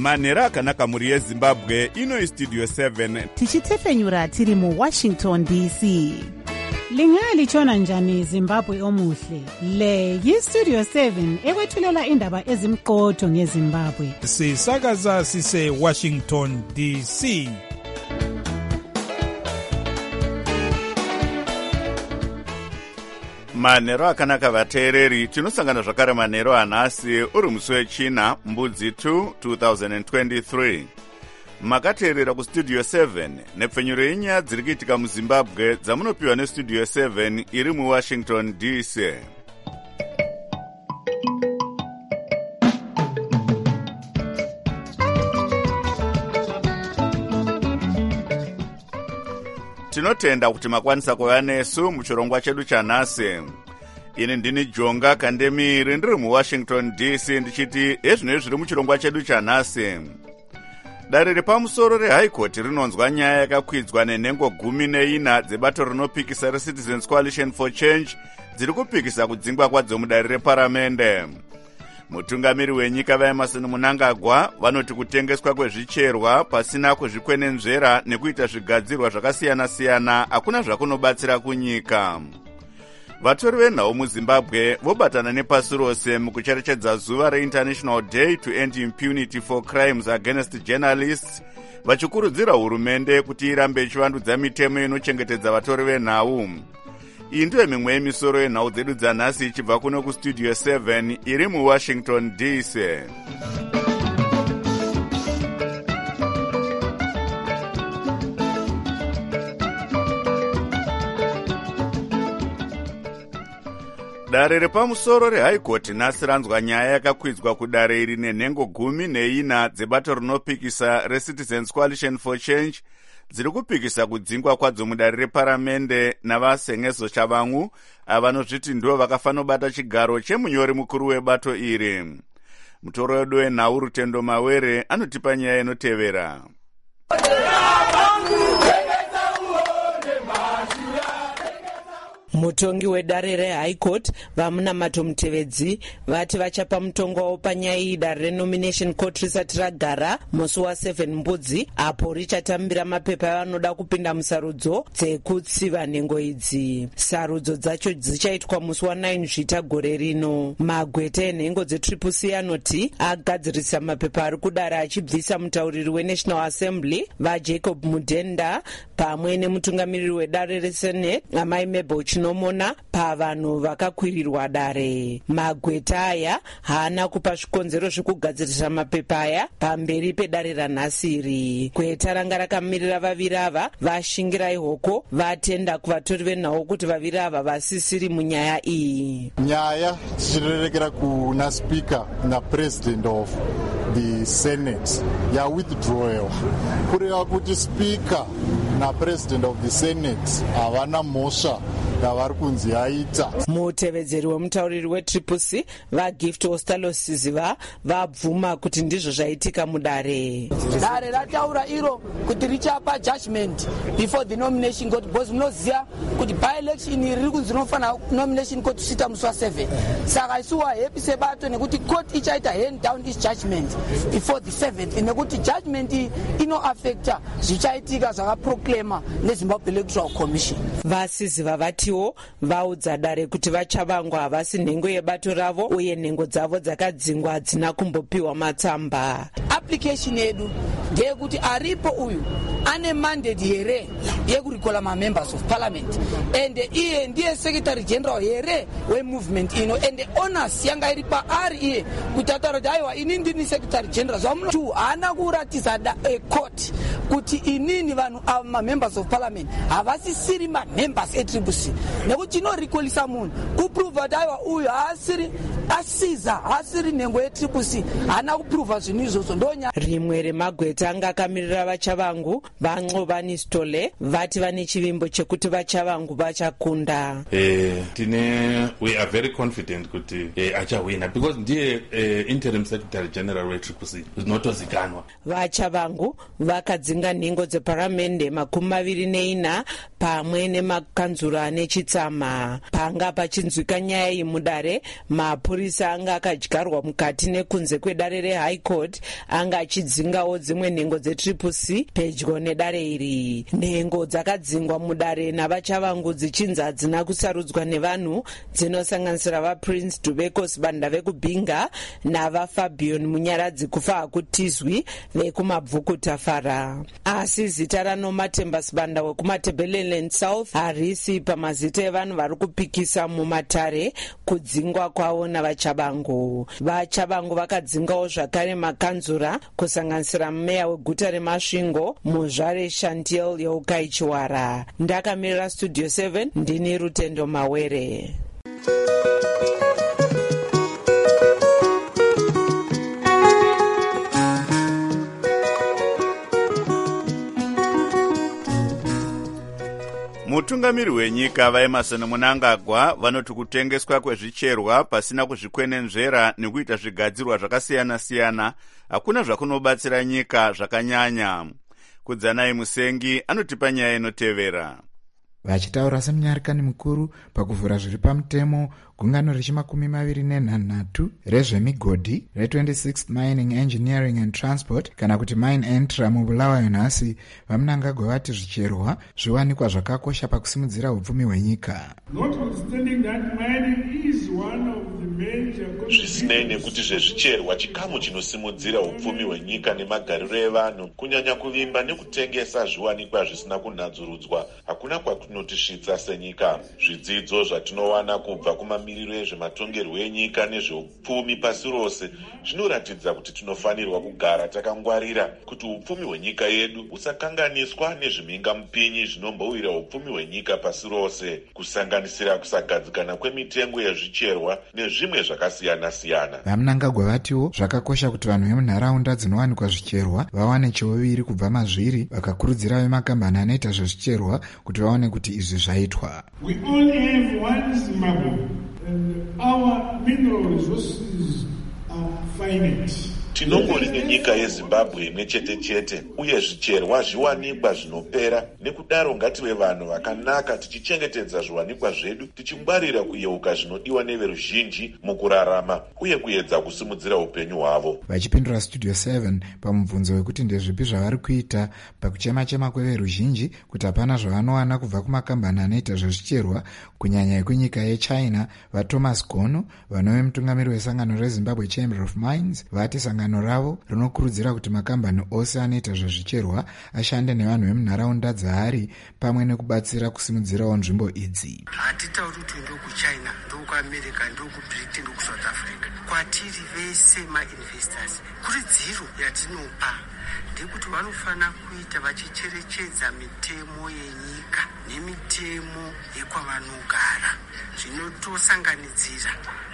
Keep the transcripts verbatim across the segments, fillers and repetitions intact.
manhero akanaka mhuri yezimbabwe. Ino Studio seven tichitefenyura tiri muWashington D C. Lingalitshona njani Zimbabwe omuhle? Le yiStudio seven ekwethulela indaba ezimqotho ngeZimbabwe. Sisakaza sise Washington D C. manhero akanaka vateereri. Tinosangana zvakare manhero anhasi uri musi wechina mbudzi two twenty twenty-three. Makateerera kuStudio seven nepfenyuro yenyaya dziri kuitika muZimbabwe dzamunopiwa neStudio seven iri muWashington D C. Tinotenda kuti makwanisa kuva nesu muchirongwa chedu chanhasi. Ini ndini Jonga Kandemiri ndiri muWashington D C ndichiti ezvinoi zviri muchirongwa chedu chanhasi. Dare repamusoro reHigh Court rinonzwa nyaya yakakwidzwa nenhengo gumi neina dzebato rinopikisa reCitizens Coalition for Change dziri kupikisa kudzingwa kwadzo mudare reparamende. Mutungamiri wenyika vaEmerson Mnangagwa vanoti kutengeswa kwezvicherwa pasina kuzvikwenenzvera nekuita zvigadzirwa zvakasiyana-siyana hakuna zvakunobatsira kunyika. Vatori venhau muZimbabwe vobatana nepasi rose mukucherechedza zuva reInternational Day to End Impunity for Crimes Against Journalists, vachikurudzira hurumende kuti irambe ichivandudza mitemo inochengetedza vatori venhau. Iyi ndiyo mimwe yemisoro yenhau dzedu dzanhasi ichibva kuno kuStudio seven iri muWashington D C. Dare repamusoro reHigh Court nhasi ranzwa nyaya yakakwidzwa kudare iri nenhengo gumi neina dzebato rinopikisa reCitizens Coalition for Change dziri kupikisa kudzingwa kwadzo mudare reparamende navasengezo chavangu avanozviti ndivo vakafanobata chigaro chemunyori mukuru webato iri. Mutoro wedu wenhau Rutendo Mawere anotipa nyaya inotevera. Mutongi wedare reHigh Court vamunamato Mutevedzi vati vachapa mutongo wavo panyaya iyi dare renomination court risati ragara musi waseven mbudzi apo richatambira mapepa avanoda kupinda musarudzo dzekutsiva nhengo idzi. Sarudzo dzacho dzichaitwa musi wanine zvita gore rino. Magweta enhengo dzetriple C anoti agadzirisa mapepa ari kudare achibvisa mutauriri weNational Assembly vaJacob Mudenda pamwe nemutungamiriri wedare reSenate amai Mabel Chinomona pavanhu vakakwirirwa dare. Magweta aya haana kupa zvikonzero zvekugadzirisa mapepa aya pamberi pedare ranhasiri. Gweta ranga rakamirira vaviri ava vashingira ihoko vatenda kuvatori venhau kuti vaviri ava vasisiri munyaya iyi. Nyaya dzichirerekera kuna speaker na president of the Senate ya withdrawal kureva kuti speaker na president of the Senate havana mhosva yavari kunzi aita. Mutevedzeri wemutauriri wetriple C vaGift Ostalosiziva vabvuma kuti ndizvo zvaitika mudare. Dare rataura iro kuti richapa judgment before the nomination court because munoziva kuti by election iri kunzi rinofana nomination court kusvika musi waseven. Saka isuwa happy sebato nekuti court ichaita hand down this judgment before the seventh nekuti judgment ino affecta zvichaitika zvakaproclama neZimbabwe Electoral Commission. Vasiziva vati vaudza dare kuti vachavangwa havasi nhengo yebato ravo uye nhengo dzavo dzakadzingwa hadzina kumbopiwa matsamba. Application yedu ndeyekuti aripo uyu ane mandate here yekurikola mamembers of parliament ende iye ndiye secretary general here wemovement ino ende onus yanga iri paari iye kuti ataura kuti aiwa ini ndini secretary general zvamunotu haana kuratidza court kuti inini vanhu ava mamembers of parliament havasisiri mamembers etriple C nekuti inorikolisa munhu kuprova kuti aiwa uyu haasiri asiza haasiri nhengo yetriple C haana kuprova zvinhu izvozvo ndonya. Rimwe remagweta anga akamirira vachavangu vaNxovani Stole vati vane chivimbo chekuti vachavangu vachakunda. Eh, tine we are very confident kuti eh, achawina because ndiye eh, interim secretary general wetriple C zvinotozikanwa. Vachavangu vakadzinga nhengo dzeparamende makumi maviri neina pamwe nemakanzura nechitsama. Panga pachinzwika nyaya iyi mudare, mapurisa anga akadyarwa mukati nekunze kwedare rehigh court anga achidzingawo dzimwe nhengo dzetriple c pedyo nedare iri. Nhengo dzakadzingwa mudare navachavangu dzichinzi hadzina kusarudzwa nevanhu, dzinosanganisira vaPrince Dubeko Sibanda vekubhinga navaFabian Munyaradzi kufa hakutizwi vekumabvuku Tafara. Asi zita raNomatemba Sibanda wekumaTebeleland South harisi pamazita evanhu vari kupikisa mumatare kudzingwa kwavo navachabangu. Vachabangu vakadzingawo zvakare makanzura kusanganisira meya weguta reMasvingo, muzvare Chantiel Yeukai Chiwara. Ndakamirira Studio seven, ndini Rutendo Mawere. Mutungamiri wenyika vaEmerson Mnangagwa vanoti kutengeswa kwezvicherwa pasina kuzvikwenenzvera nekuita zvigadzirwa zvakasiyana-siyana hakuna zvakunobatsira nyika zvakanyanya. Kudzanai Musengi anotipa nyaya inotevera. Vachitaura semunyarikani mukuru pakuvhura zviri pamutemo gungano rechimakumi maviri nenhanhatu rezvemigodhi re-twenty-sixth Mining, Engineering and Transport kana kuti Mine Entra mubulawayo nhasi, vaMnangagwa vati zvicherwa zviwanikwa zvakakosha pakusimudzira upfumi hwenyika. Zvisinei nekuti zvezvicherwa chikamu chinosimudzira upfumi hwenyika nemagariro evanhu, kunyanya kuvimba nekutengesa zviwanikwa zvisina kunadzurudzwa hakuna kwatunotisvitsa senyika. Zvidzidzo zvatinowana kubva kumamiriro ezvematongerwo enyika nezveupfumi pasi rose zvinoratidza kuti tinofanirwa kugara takangwarira kuti upfumi hwenyika yedu husakanganiswa nezvimhingamupinyi zvinombowira upfumi hwenyika pasi rose, kusanganisira kusagadzikana kwemitengo yezvicherwa nezvimwe zvakasiyana-siyana. VaMnangagwa vatiwo zvakakosha kuti vanhu vemunharaunda dzinowanikwa zvicherwa vawane chiuviri kubva mazviri, vakakurudzira vemakambani anoita zvezvicherwa kuti vaone kuti izvi zvaitwa. We only have one Zimbabwe and our mineral resources are finite. Tinongori nenyika yeZimbabwe imwe chete chete uye zvicherwa zviwanikwa zvinopera. Nekudaro ngative vanhu vakanaka tichichengetedza zviwanikwa zvedu, tichingwarira kuyeuka zvinodiwa neveruzhinji mukurarama uye kuedza kusimudzira upenyu hwavo. Vachipindura Studio seven pamubvunzo wekuti ndezvipi zvavari kuita pakuchema-chema kweveruzhinji kuti hapana zvavanowana kubva kumakambani anoita zvezvicherwa kunyanya ekwenyika yeChina, vaThomas Gono, vanove mutungamiri wesangano reZimbabwe Chamber of Mines, vati sangano ravo rinokurudzira kuti makambani ose anoita zvezvicherwa ashande nevanhu vemunharaunda dzaari pamwe nekubatsira kusimudzirawo nzvimbo idzi. Hatitauri kuti ndokuChina, ndokuAmerica, ndokuBritain, ndokuSouth Africa. Kwatiri vese mainvestors, kuridziro yatinopa ndekuti vanofana kuita vachicherechedza mitemo yenyika nemitemo yekwavanogara, zvinotosanganidzira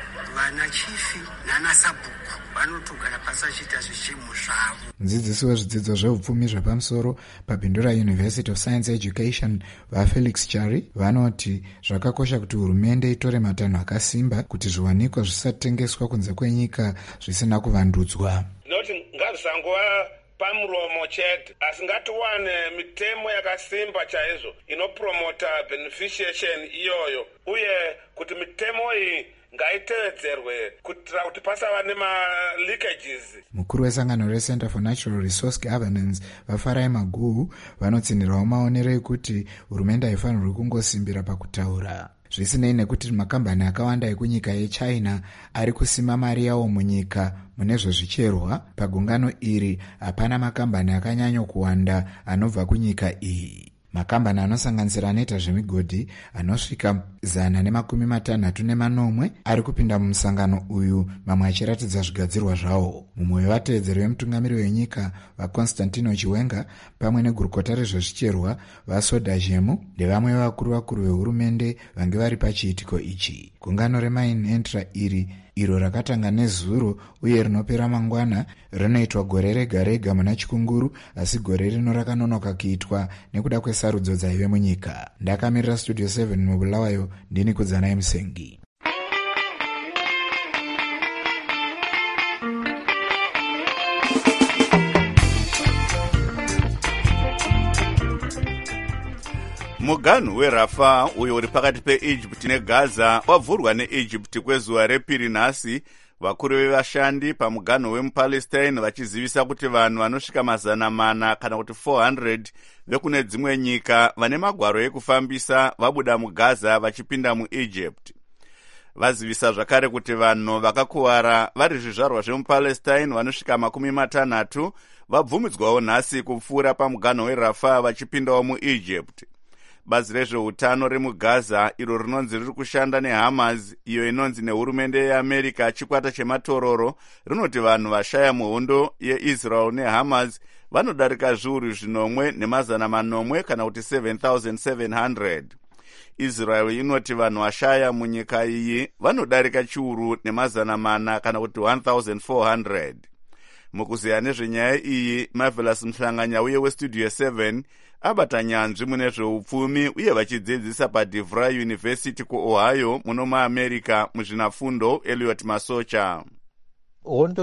vana chifi nana sabhuku vanotogara pasi vachiita zvichemo zvavo. Mudzidzisi wezvidzidzo zveupfumi zvepamusoro paBindura University of Science Education vaFelix Chari vanoti zvakakosha kuti hurumende itore matanho akasimba kuti zviwanikwa zvisatengeswa kunze kwenyika zvisina kuvandudzwa. Noti ngazvisangova pamuromo chete, asi ngatiwane mitemo yakasimba chaizvo inopromota beneficiation iyoyo, uye kuti mitemo iyi ngaitevedzerwe kuitira kuti pasava nema-leakages. Mukuru wesangano reCenter for Natural Resource Governance vaFarai Maguhu vanotsinhirawo maonero ekuti hurumende haifanirwi kungosimbira pakutaura. Zvisinei nekuti makambani akawanda ekunyika yeChina ari kusima mari yawo munyika mune zvezvicherwa, pagungano iri hapana makambani akanyanya kuwanda anobva kunyika iyi. Makambani anosanganisira anoita zvemigodhi anosvika zana nemakumi matanhatu nemanomwe ari kupinda mumusangano uyu, mamwe achiratidza zvigadzirwa zvawo. Mumwe wevatevedzeri vemutungamiri wenyika vaConstantino Chiwenga pamwe negurukota rezvezvicherwa vaSoda Zhemu ndevamwe vevakuru vakuru vehurumende vange vari pachiitiko ichi. Gungano reMine Entra iri iro rakatanga nezuro uye rinopera mangwana rinoitwa gore rega rega muna Chikunguru, asi gore rino rakanonoka kuitwa nekuda kwesarudzo dzaive munyika. Ndakamirira Studio seven mubulawayo, ndini Kudzanai Musengi. muganhu werafa uyo uri pakati peEgypt neGaza wavhurwa neEgypt kwezuva repiri nhasi, vakuru vevashandi pamuganhu wemupalestine vachizivisa kuti vanhu vanosvika mazana mana kana kuti four hundred vekune dzimwe nyika vane magwaro ekufambisa vabuda muGaza vachipinda muEgypt. Vazivisa zvakare kuti vanhu vakakuwara vari zvizvarwa zvemupalestine vanosvika makumi matanhatu vabvumidzwawo nhasi kupfuura pamuganhu werafa vachipindawo muEgypt. Bazi rezveutano remuGaza iro rinonzi riri kushanda neHamas, iyo inonzi nehurumende yeAmerica chikwata chematororo, rinoti vanhu vashaya muhondo yeIsrael neHamas vanodarika zviuru zvinomwe nemazana manomwe kana kuti seven thousand seven hundred. Israel inoti vanhu vashaya munyika iyi vanodarika chiuru nemazana mana kana kuti one thousand four hundred. Mukuziya nezvenyaya iyi, Marvelous Mhlanganya uye weStudio seven abata nyanzvi mune zveupfumi uye vachidzidzisa paDeVry University kuOhio muno muAmerica muzvinafundo Elliot Masocha. Hondo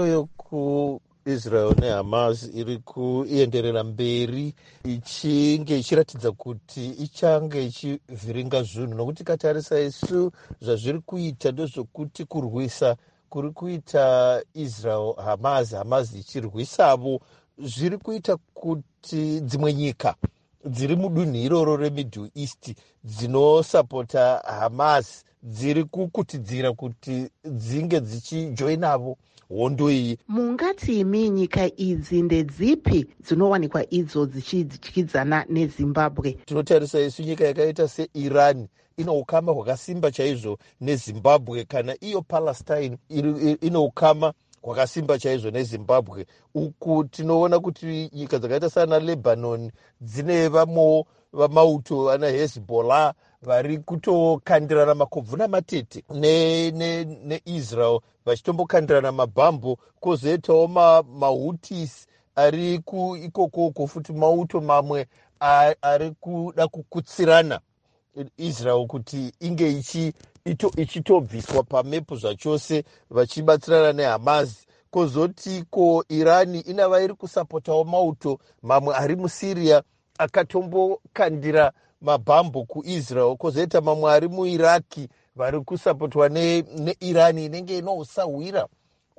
yokuIsrael neHamas iri kuenderera mberi ichinge ichiratidza kuti ichange ichivhiringa zvinhu, nokuti katarisa isu zvazviri kuita ndezvokuti kurwisa kuri kuita Israel Hamas, Hamas ichirwisavo, zviri kuita kuti dzimwe nyika dziri mudunhu iroro reMiddle East dzinosapota Hamas dziri kukutidzira kuti dzinge dzichijoinavo hondo iyi. Mungati imi nyika idzi ndedzipi dzinowanikwa idzo dzichidyidzana neZimbabwe? Tinotarisa isu nyika yakaita seIran ino ukama hwakasimba chaizvo neZimbabwe, kana iyo Palestine ino ukama hwakasimba chaizvo neZimbabwe. Uku tinoona kuti nyika dzakaita sana Lebanon dzine vamo vamauto ana Hezbollah vari kutokandirana makobvu namatete neIsrael ne, ne vachitombokandirana mabhambo, kwozoitawo maHouthis ari ikokoko futi mauto mamwe ari kuda kukutsirana Israel kuti inge ichi ichitobviswa pamepo zvachose vachibatsirana neHamas. Kozoti ko Irani inava iri kusapotawo mauto mamwe ari muSyria akatombokandira mabhambo kuIsrael. Kozoita mamwe ari muIraki vari kusapotwa neIrani inenge inousahwira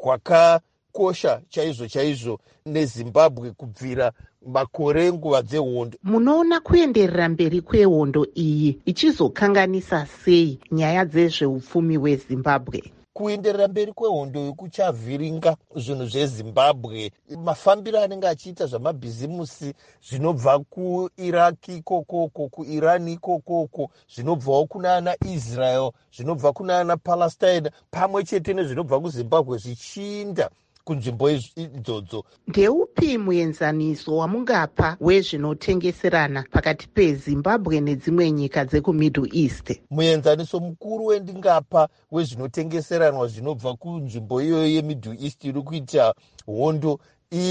kwakakosha chaizvo chaizvo neZimbabwe kubvira makore nguva dzehondo. Munoona kuenderera mberi kwehondo iyi ichizokanganisa sei nyaya dzezveupfumi hweZimbabwe? Kuenderera mberi kwehondo kuchavhiringa zvinhu zveZimbabwe, mafambiro anenge achiita zvamabhizimusi zvinobva kuIraki ikokoko, kuIrani ikokoko, zvinobvawo kuna ana Israel, zvinobva kuna ana Palestine, pamwe chete nezvinobva kuZimbabwe zvichiinda kunzvimbo idzodzo. Ndeupi muenzaniso wamungapa wezvinotengeserana pakati peZimbabwe nedzimwe nyika dzekuMiddle East? Muenzaniso mukuru wendingapa wezvinotengeseranwa zvinobva kunzvimbo iyoyo yeMiddle East iri kuita hondo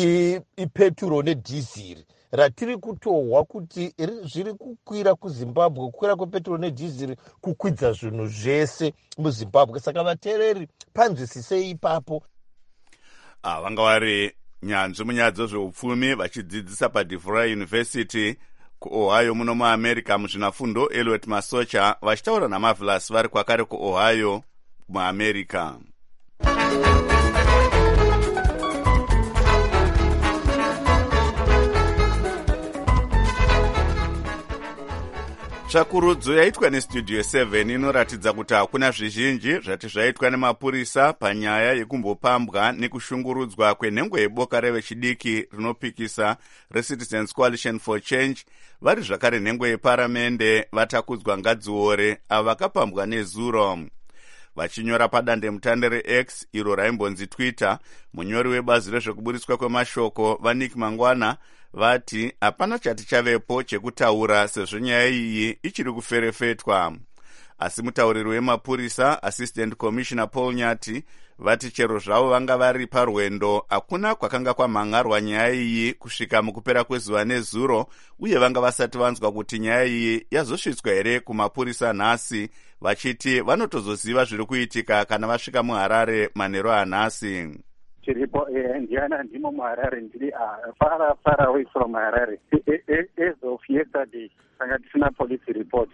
ipeturo nedhiziri ratiri kutohwa kuti zviri kukwira kuZimbabwe. Kukwira kwepeturo nedhiziri kukwidza zvinhu zvese muZimbabwe, saka vateereri panzwisisei ipapo. Ah, vanga vari nyanzvi munyaya dzezveupfumi vachidzidzisa paDeVry University kuOhio muno muAmerica muzvinafundo Elliot Masocha vachitaura naMarvelous vari kwakare kuOhio muAmerica. Tsvakurudzo yaitwa neStudio seven inoratidza kuti hakuna zvizhinji zvati zvaitwa nemapurisa panyaya yekumbopambwa nekushungurudzwa kwenhengo yeboka revechidiki rinopikisa reCitizens Coalition for Change, vari zvakare nhengo yeparamende vatakudzwa Ngadziore avo vakapambwa nezuro. Vachinyora padandemutande reX iro raimbonzi Twitter, munyori webazi rezvekuburiswa kwemashoko vaNick Mangwana vati hapana chati chavepo chekutaura sezvo nyaya iyi ichiri kuferefetwa. Asi mutauriri wemapurisa Assistant Commissioner Paul Nyati vati chero zvavo vanga vari parwendo hakuna kwakanga kwamhangarwa nyaya iyi kusvika mukupera kwezuva nezuro, uye vanga vasati vanzwa kuti nyaya iyi yazosvitswa here kumapurisa nhasi, vachiti vanotozoziva zviri kuitika kana vasvika muHarare manheru anhasi. chiripo ndiana ndimo muharare ndiri far far away from Harare. As of yesterday tanga tisina police report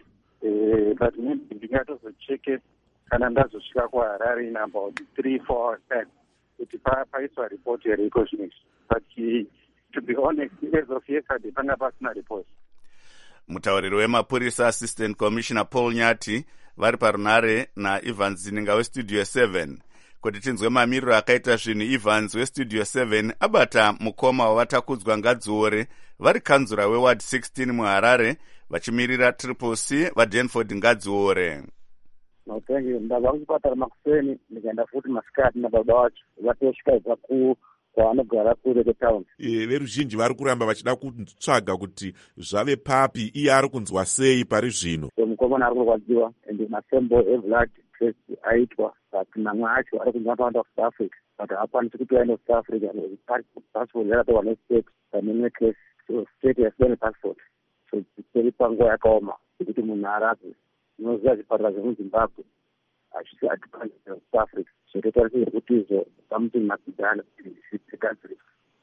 but ndingatozocheke kana ndazosvika kuharare in about three four hours time kuti paiswa report yeriko zvinezvi, but to be honest as of yesterday panga pasina report. Mutauriri wemapurisa Assistant Commissioner Paul Nyati vari parunare naEvans Zininga westudio seven. Kuti tinzwe mamiriro akaita zvinhu, Evans westudio seven abata mukoma wavatakudzwa Ngadziore vari kanzura weward sixteen muHarare vachimirira Triple C vaDenford Ngadziore. No, thank you. Ndabva kuchipatara makuseni ndikaenda futi masikati nababa wacho vatosvika ibva ku kwaanogara kure kwetown. Veruzhinji vari kuramba vachida kutsvaga kuti zvave papi, iye ari kunzwa sei pari zvino. Mukomana ari kurwadziwa ende masembo eblood test aitwa, but mamwe acho ari kunzwa kuenda kuSouth Africa, but haakwanisi kuti aende kuSouth Africa passport yakatorwa nestate pamimwe case, so state yasina nepassport, so dziri panguva yakaoma kuti munhu arapwe. Unoziva zvipatara zvemuZimbabwe achisi atipanda kuSouth Africa, zvototarisirwa kuti izvo pamuti makidhana zvitikadziri,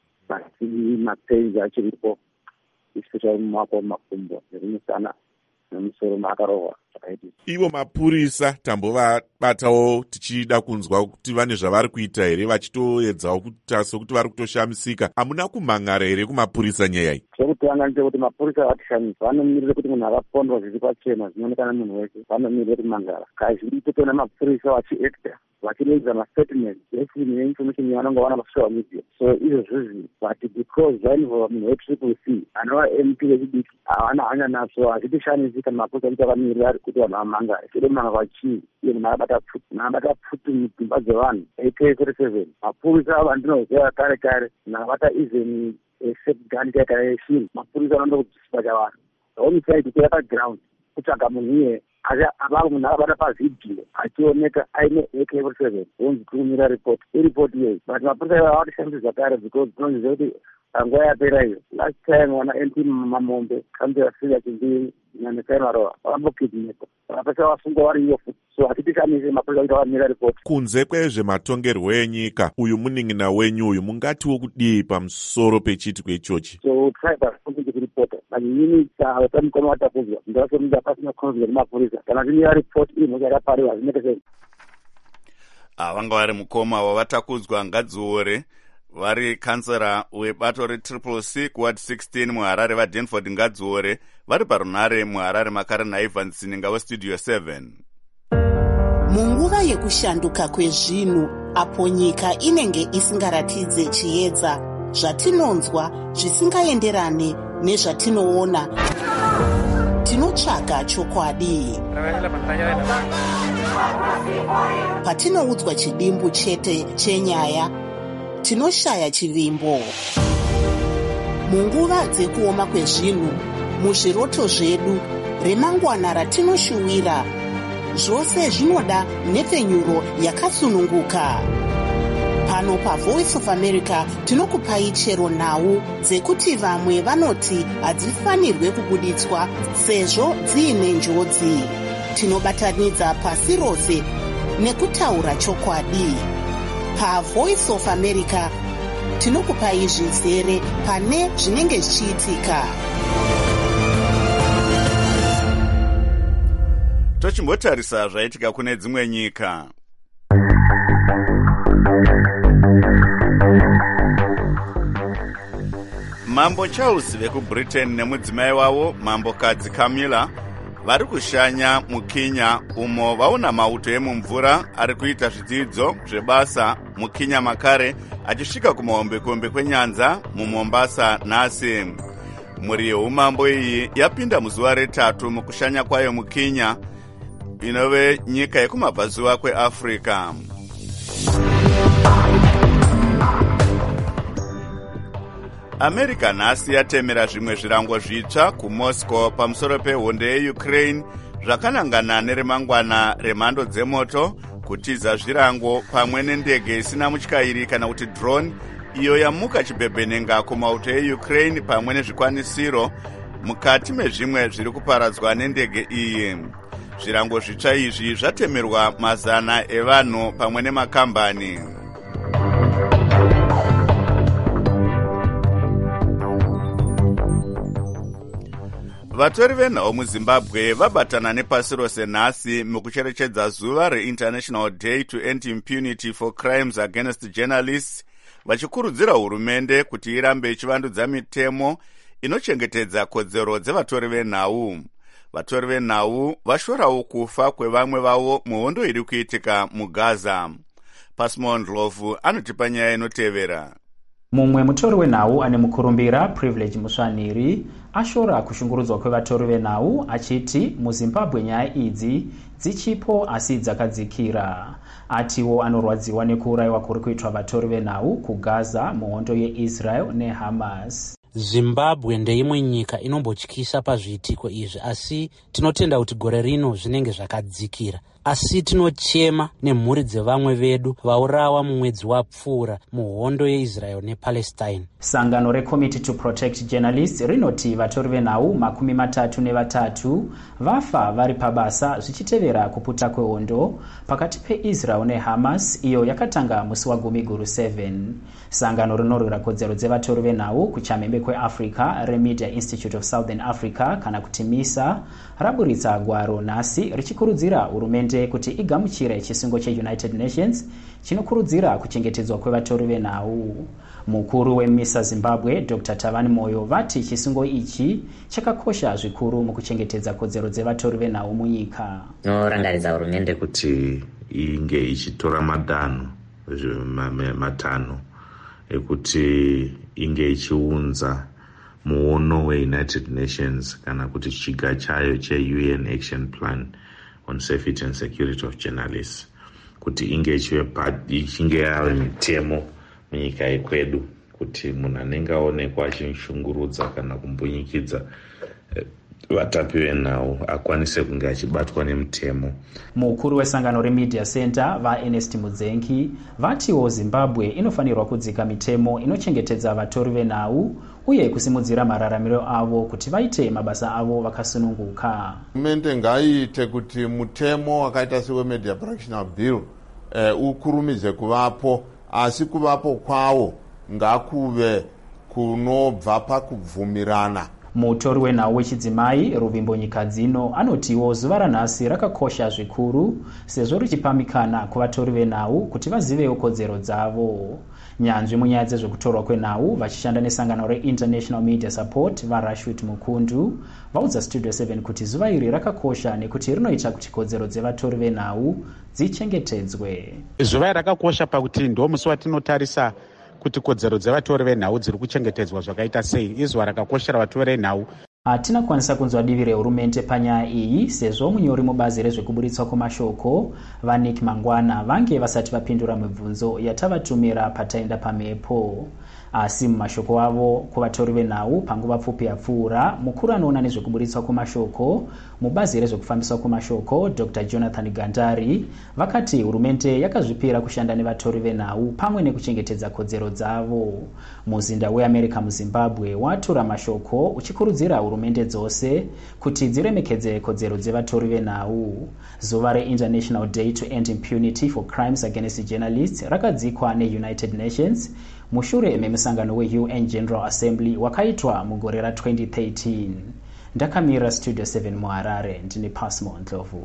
asi mapains achiripo especially mumako mumakumbo nemumusana nemusoro maakarohwa zvakaitisa. Ivo mapurisa tambovabatawo tichida kunzwa kuti vane zvavari kuita here, vachitoedzawo kuita sokuti vari kutoshamisika. Hamuna kumhangara here kumapurisa nyaya iyi? Chekutanga ndechekuti mapurisa vatishamisa, vanomirira kuti munhu akapondwa zviri pachena zvinoonekana munhu wese, vanomirira kumhangara. Kazhinji totoona mapurisa vachiacta vachireidza mastatement esini neinformation yavanonge vana pasocial media, so izvo zvizvi, but because vainvolva munhu wetriple C anova M P vechidiki havana hanya nazvo, hazvitishamisi kana mapurisa kuti akamirira ari kuti vanhu vamhangare. Tode mhanga vachii iye munhu akabata pfuti, munhu akabata pfuti mudzimba dzevanhu A K forty-seven. Mapurisa ava ndinoziva kare kare nakabata even safegun chaikara yeshiri, mapurisa anoenda kuchisipa chavanhu. The homicide kuya ground kutsvaga munhu iye, asi avavo munhu akabata pavhidhiyo achioneka aine A K forty-seven onzi kumira report iripoti iyoyi, but mapurisa iva avatishandisi zvakare because tinoziva kuti panguva yapera iyo last time wana M P Mamombe kansela Siya Chimbiri naNesai Maroa vakambokidnepa, vakapesa vasungwa vari iyo futi, so hatitishamisi mapurisa kuti avamira report. Kunze kwezvematongerwo enyika, uyu munin'ina wenyu uyu mungatiwo kudii pamusoro pechiitiko ichochi? So tribal kuti kuripota vanyinyi chavo pamukoma watakudzwa ndavasemunga pasina konzwa nemapurisa kana zvimira report iri mhocha yakapariwa zvineke sei. Vanga vari mukoma wavatakudzwa Ngadziore vari kansera webato retriple C kuward sixteen muHarare vaDenford Ngadziore vari parunare muHarare makare naEvans Zininga westudio seven. Munguva yekushanduka kwezvinhu apo nyika inenge isingaratidze chiedza, zvatinonzwa zvisingaenderane nezvatinoona, tinotsvaga chokwadi. Patinoudzwa chidimbu chete chenyaya, tinoshaya chivimbo. Munguva dzekuoma kwezvinhu, muzviroto zvedu, remangwana ratinoshuwira, zvose zvinoda nhepfenyuro yakasununguka. Pano paVoice of America tinokupai chero nhau dzekuti vamwe vanoti hadzifanirwe kubuditswa sezvo dziine njodzi. Tinobatanidza pasi rose nekutaura chokwadi. PaVoice of America tinokupai zvizere pane zvinenge zvichiitika. Tochimbotarisa zvaitika kune dzimwe nyika. Mambo Charles vekuBritain nemudzimai wavo mambokadzi Camilla vari kushanya muKenya umo vaona mauto emumvura ari kuita zvidzidzo zvebasa muKenya makare achisvika kumahombekombe kwenyanza muMombasa nhasi. Mhuri yeumambo iyi yapinda muzuva retatu mukushanya kwayo muKenya inove nyika yekumabvazuva kweAfrica. America nhasi yatemera zvimwe zvirango zvitsva kuMoscow pamusoro pehondo yeUkraine zvakanangana neremangwana remhando dzemoto, kutiza zvirango pamwe nendege isina mutyairi kana kuti drone iyo yamuka chibhebhenenga kumauto eUkraine pamwe nezvikwanisiro mukati mezvimwe zviri kuparadzwa nendege iyi. Zvirango zvitsva izvi zvatemerwa mazana evanhu pamwe nemakambani. vatori venhau muzimbabwe vabatana nepasi rose nhasi mukucherechedza zuva reinternational day to end impunity for crimes against journalists, vachikurudzira hurumende kuti irambe ichivandudza mitemo inochengetedza kodzero dzevatori venhau. Vatori venhau vashorawo kufa kwevamwe vavo muhondo iri kuitika mugaza. Pasmon Ndlovu anotipa nyaya inotevera. Mumwe mutori wenhau ane mukurumbira Privilege Musvaniri ashora kushungurudzwa kwevatori venhau achiti muZimbabwe nyaya idzi dzichipo asi dzakadzikira. Atiwo anorwadziwa nekuurayiwa kuri kuitwa vatori venhau kugaza muhondo yeIsrael neHamas. Zimbabwe ndeimwe nyika inombotyisa pazviitiko izvi, asi tinotenda kuti gore rino zvinenge zvakadzikira. Asi tinochema nemhuri dzevamwe vedu vaurawa mumwedzi wapfuura muhondo yeIsrael nePalestine. Sangano reCommittee to Protect Journalists rinoti vatori venhau makumi matatu nevatatu vafa vari pabasa zvichitevera kuputa kwehondo pakati peIsrael neHamas iyo yakatanga musi wagumi guru seven. Sangano rinorwira kodzero dzevatori venhau kuchamhembe kweAfrica reMedia Institute of Southern Africa kana kuti MISA raburitsa gwaro nhasi richikurudzira hurumende kuti igamuchire chisungo cheUnited Nations chinokurudzira kuchengetedzwa kwevatori venhau. Mukuru weMISA Zimbabwe Doctor Tavani Moyo vati chisungo ichi chakakosha zvikuru mukuchengetedza kodzero dzevatori venhau munyika. Norangaridza hurumende kuti inge ichitora madanho matano ekuti inge ichiunza muono weUnited Nations kana kuti chiga chayo cheU N Action Plan on Safety and Security of Journalists, kuti inge ichinge yave mitemo munyika yekwedu kuti munhu anenge aonekwa achishungurudza kana kumbunyikidza vatapi venhau akwanise kunge achibatwa nemutemo. Mukuru wesangano reMedia Center vaErnest Mudzengi vatiwo Zimbabwe inofanirwa kudzika mitemo inochengetedza vatori venhau uye kusimudzira mararamiro avo kuti vaite mabasa avo vakasununguka. Hurumende ngaiite kuti mutemo wakaita seweMedia Protection Bill uh, ukurumidze kuvapo, asi kuvapo kwawo ngakuve kunobva pakubvumirana. Mutori wenhau wechidzimai Ruvimbo Nyikadzino anotiwo zuva ranhasi rakakosha zvikuru sezvo richipamikana kuvatori venhau kuti vazivewo kodzero dzavo. Nyanzvi munyaya dzezvekutorwa kwenhau vachishanda nesangano reInternational Media Support vaRashwit Mukundu vaudza Studio seven kuti zuva iri rakakosha nekuti rinoita kuti kodzero dzevatori venhau dzichengetedzwe. Zuva iri rakakosha pakuti ndo musi watinotarisa kuti kodzero dzevatori venhau dziri kuchengetedzwa zvakaita sei. Izuva rakakoshera vatori venhau. Hatina kwanisa kunzwa divi rehurumende panyaya iyi sezvo munyori mubazi rezvekuburitswa kwemashoko vaNick Mangwana vange vasati vapindura mibvunzo yatavatumira pataenda pamhepo. Asi mumashoko avo kuvatori venhau panguva pfupi yapfuura, mukuru anoona nezvekuburitswa kwemashoko mubazi rezvekufambiswa kwemashoko Doctor Jonathan Gandari vakati hurumende yakazvipira kushanda nevatori venhau pamwe nekuchengetedza kodzero dzavo. Muzinda weAmerica muZimbabwe watura mashoko uchikurudzira hurumende dzose kuti dziremekedze kodzero dzevatori venhau. Zuva reInternational Day to End Impunity for Crimes Against Journalists rakadzikwa neUnited Nations mushure memusangano weU N General Assembly wakaitwa mugore ra twenty thirteen. Ndakamira Studio seven muHarare ndine Pasmon Ndlovu.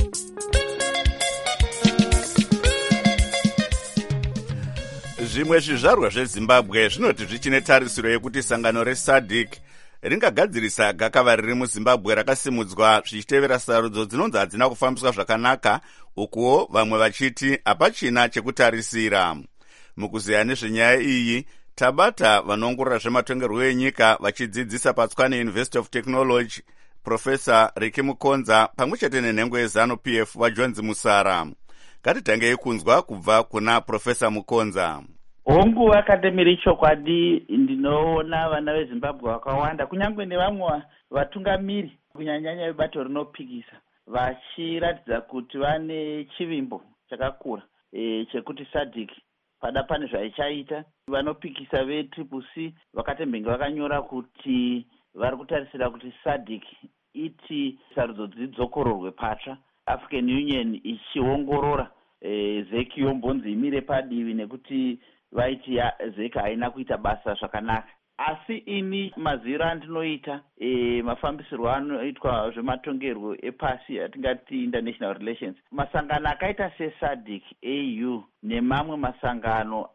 Zvimwe zvizvarwa zveZimbabwe zvinoti zvichine tarisiro yekuti sangano reSADC ringagadzirisa gakava riri muZimbabwe rakasimudzwa zvichitevera sarudzo dzinonzi hadzina kufambiswa zvakanaka, ukuwo vamwe vachiti hapachina chekutarisira. Mukuziya nezvenyaya iyi tabata vanoongorora zvematongerwo enyika vachidzidzisa paTswane University of Technology Professor Ricky Mukonza pamwe chete nenhengo yeZanu P F vaJones Musara. Ngatitangei kunzwa kubva kuna Professor Mukonza. Hongu akademiri chokwadi ndinoona vana veZimbabwe vakawanda kunyangwe nevamwe vatungamiri kunyanyanya vebato rinopikisa vachiratidza kuti vane chivimbo chakakura e, chekuti SADC pada pane zvaichaita. Vanopikisa veTriple C vakatembenge vakanyora kuti vari kutarisira kuti SADC iti sarudzo dzidzokororwe patsva, African Union ichiongorora e, ZEC yombonzi imire padivi nekuti vaiti ZEC haina kuita basa zvakanaka. asi ini maziviro andinoita e, mafambisirwo anoitwa zvematongerwo epasi atingati international relations, masangano akaita sesadc au nemamwe masangano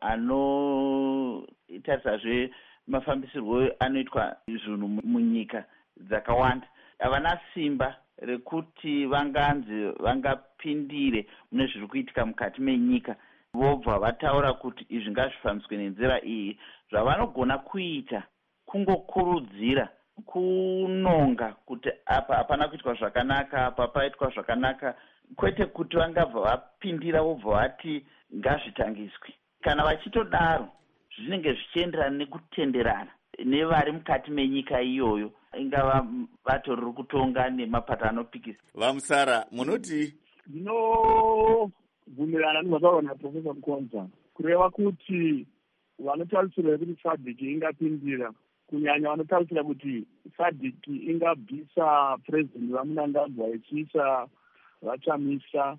anotarisa zvemafambisirwo anoitwa zvinhu munyika dzakawanda havana simba rekuti vanganzi vangapindire mune zviri kuitika mukati menyika. Vobva vataura kuti izvi ngazvifambiswe nenzira iyi. Zvavanogona kuita kungokurudzira, kunonga kuti apa hapana kuitwa zvakanaka, apa paitwa zvakanaka, kwete kuti vangabva vapindira vobva vati ngazvitangiswe. Kana vachitodaro zvinenge zvichienderana nekutenderana nevari mukati menyika iyoyo, ingava bato riri kutonga nemapato anopikisa. Vamusara munoti ndinobvumirana nezvataurwa naprofesa Mukonza kureva kuti vanotarisira kuti sadc ingapindira, kunyanya vanotarisira kuti sadc ingabvisa president vaMnangagwa ichiisa vachamisa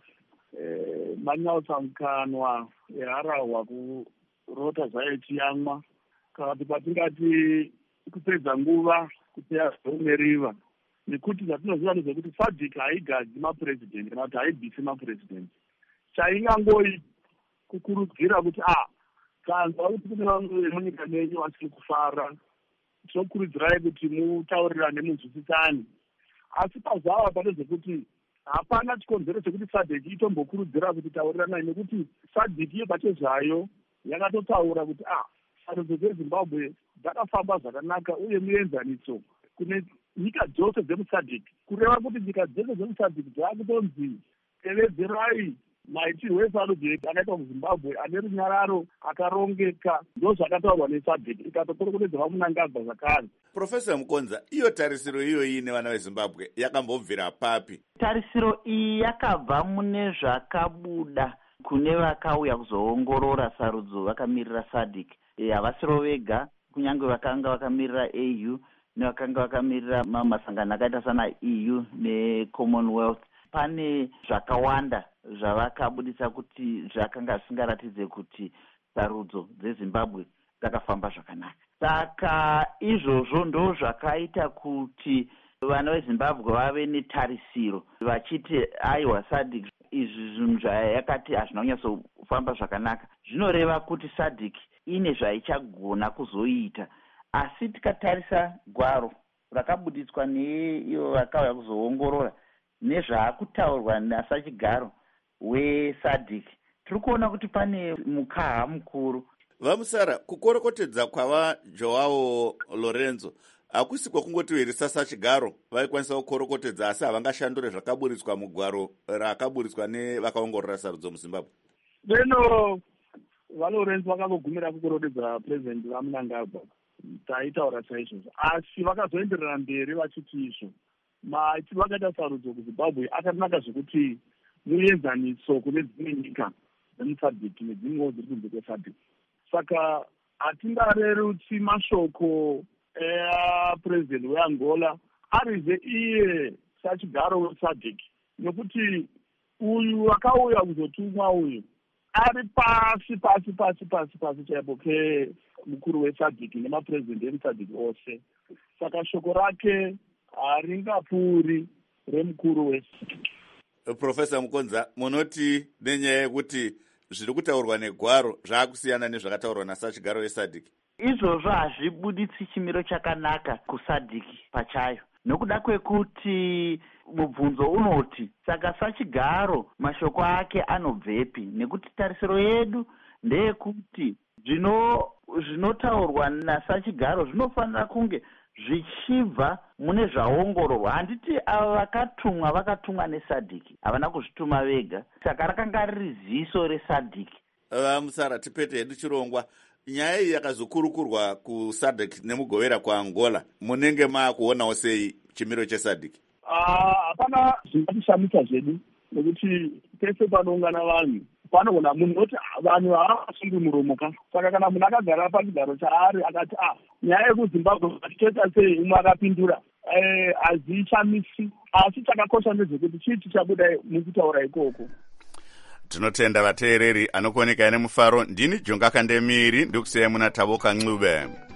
eh, manyausamukanwa eharahwa kurota zvayo chiyamwa, kana kuti patingati kupedza nguva kuteya zvoumeriva, nekuti zvatinoziva ndezvekuti sadc haigadzi mapresident kana kuti haibvisi mapresident. Chaingangoita kukurudzira kuti ah kanzwa kuti kune vamwe vemunyika menyu vasiri kufara, tinokurudzirai kuti mutaurirane munzwisisane. Asi pazvava panezvekuti hapana chikonzero chekuti sadc itombokurudzira kuti tauriranai, nekuti sadc iyo pacho zvayo yakatotaura kuti ah sarudzo dzezimbabwe dzakafamba zvakanaka uye muenzaniso kune nyika dzose dzemusadc, kureva kuti nyika dzose dzemusadc dzakutonzi tevedzerai maitirwo esarudzo akaitwa muzimbabwe ane runyararo akarongeka. Ndo zvakataurwa nesadc ikatokurukuredza vaMnangagwa zvakare. Profesa Mukonza, iyo tarisiro iyoyi nevana vezimbabwe yakambobvira papi? Tarisiro iyi yakabva mune zvakabuda kune vakauya kuzoongorora sarudzo vakamirira sadc. Havasiro vega, kunyange vakanga vakamirira au nevakanga vakamirira masangano akaita sana E U neCommonwealth. Pane zvakawanda zvavakabudisa kuti zvakanga zvisingaratidze kuti sarudzo dzezimbabwe dzakafamba zvakanaka. Saka izvozvo ndo zvakaita kuti vana vezimbabwe vave netarisiro vachiti aiwa sadc izvi zvinhu zvayakati hazvina kunyatsofamba zvakanaka, zvinoreva kuti sadc ine zvaichagona kuzoita. Asi tikatarisa gwaro rakabuditswa neiyo vakauya kuzoongorora nezvaakutaurwa nasachigaro wesadc, tiri kuona kuti pane mukaha mukuru. Vamusara, kukorokotedza kwava Joao Lorenzo hakusi kwakungoti verisa sachigaro vaikwanisa kukorokotedza, asi havangashandure zvakaburitswa mugwaro rakaburitswa nevakaongorora sarudzo muzimbabwe. Leno vaLorenzo vakangogumira kukorokotedza president vaMnangagwa, taitaura saizvozvo, asi vakazoenderera mberi vachiti izvo maiti vakaita sarudzo kuzimbabwe akanaka zvekuti muenzaniso kune dzimwe nyika dzemusadc nedzimwewo dziri kunze kwesadc. Saka hatingarerutsi mashoko eapresident weAngola arize iye sachigaro wesadc, nekuti uyu akauya kuzotumwa uyu ari pasi pasi pasi pasi pasi chaipo kemukuru wesadc nemapresident emusadc ose. Saka shoko rake haringapfuuri remukuru wesadc. Profesa Mukonza, munoti nenyaya yekuti zviri kutaurwa negwaro zvaakusiyana nezvakataurwa nasachigaro wesadc? Izvozvo hazvibuditsi chimiro chakanaka kusadc pachayo, nokuda kwekuti mubvunzo unoti saka sachigaro mashoko ake anobvepi, nekuti tarisiro yedu ndeyekuti zvinotaurwa nasachigaro zvinofanira kunge zvichibva mune zvaongororwa. Handiti ava vakatumwa vakatumwa nesadc, havana kuzvituma vega, saka rakanga riri ziso resadc. Vamusara, tipete hedu chirongwa. Nyaya iyi yakazokurukurwa kusadc nemugovera kwaAngola, munenge maakuonawo sei chimiro chesadc? Hapana zvingatishamisa zvedu, nekuti pese panoungana vanhu panogona munhu noti vanhu havasungwi muromoka. Saka kana munhu akagara pachigaro chaari akati ah nyaya yekuzimbabwe atichoita sei, umwe akapindura hazichamisi. Asi chakakosha ndezvekuti chii chichabuda mukutaura ikoko. Tinotenda vateereri anokuoneka ine mufaro. Ndini Jonga Kandemiri, ndikusiyai muna Tavoka Ncube.